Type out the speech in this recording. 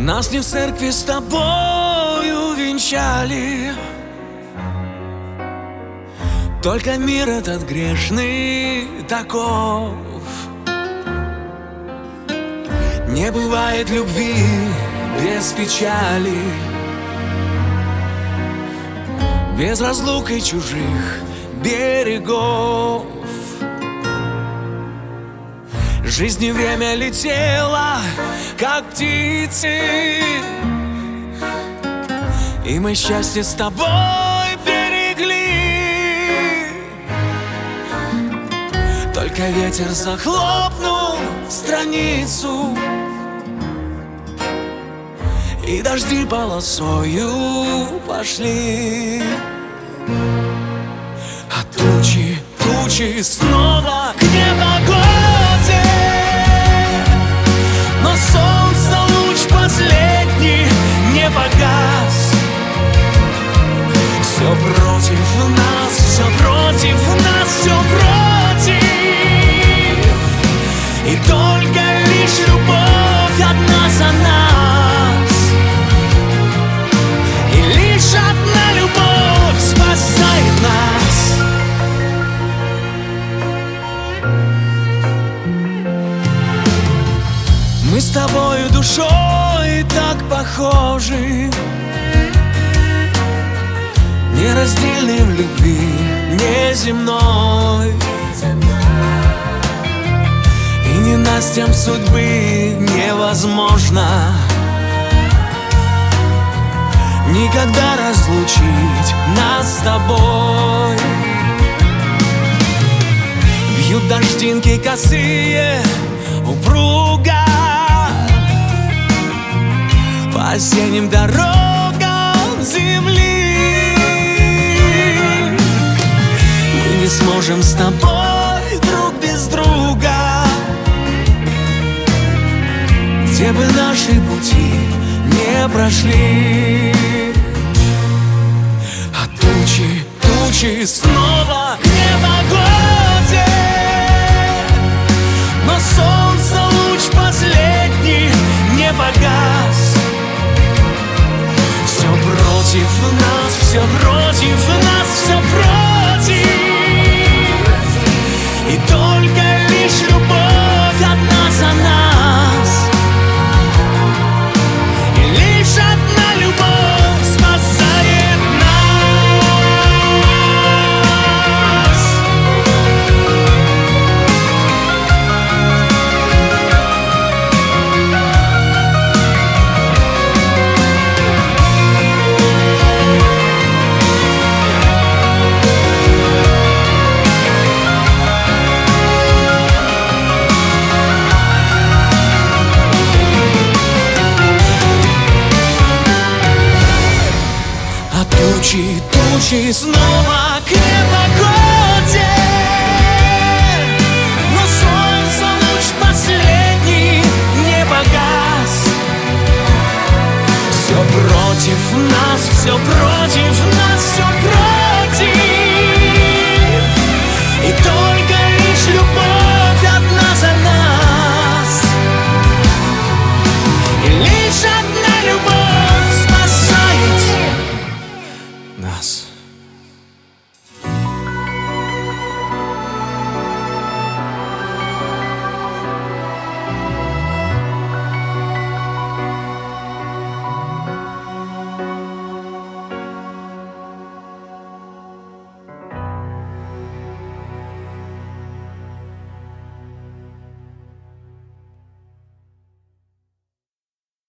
Нас не в церкви с тобою венчали, только мир этот грешный таков. Не бывает любви без печали, без разлук и чужих берегов. Жизнь и время летело, как птицы, и мы счастье с тобой берегли. Только ветер захлопнул страницу, и дожди полосою пошли. А тучи снова к непогоде, но солнце луч последний не погас. Все против нас, все против нас, все против. И только лишь любовь одна за нас, и лишь одна любовь спасает нас. Мы с тобою душой так похожи, нераздельны в любви неземной, и ненастьем судьбы невозможно никогда разлучить нас с тобой. Бьют дождинки косые упруга по осенним дорогам земли. Мы не сможем с тобой друг без друга, где бы наши пути не прошли. А тучи снова к непогоде, но солнце луч последний не погас. Все против нас, все против нас, все против. И только лишь любовь одна за нас, и лишь одна любовь спасает нас. Тучи снова к непогоде, но солнце луч последний не погас. Все против нас, все против.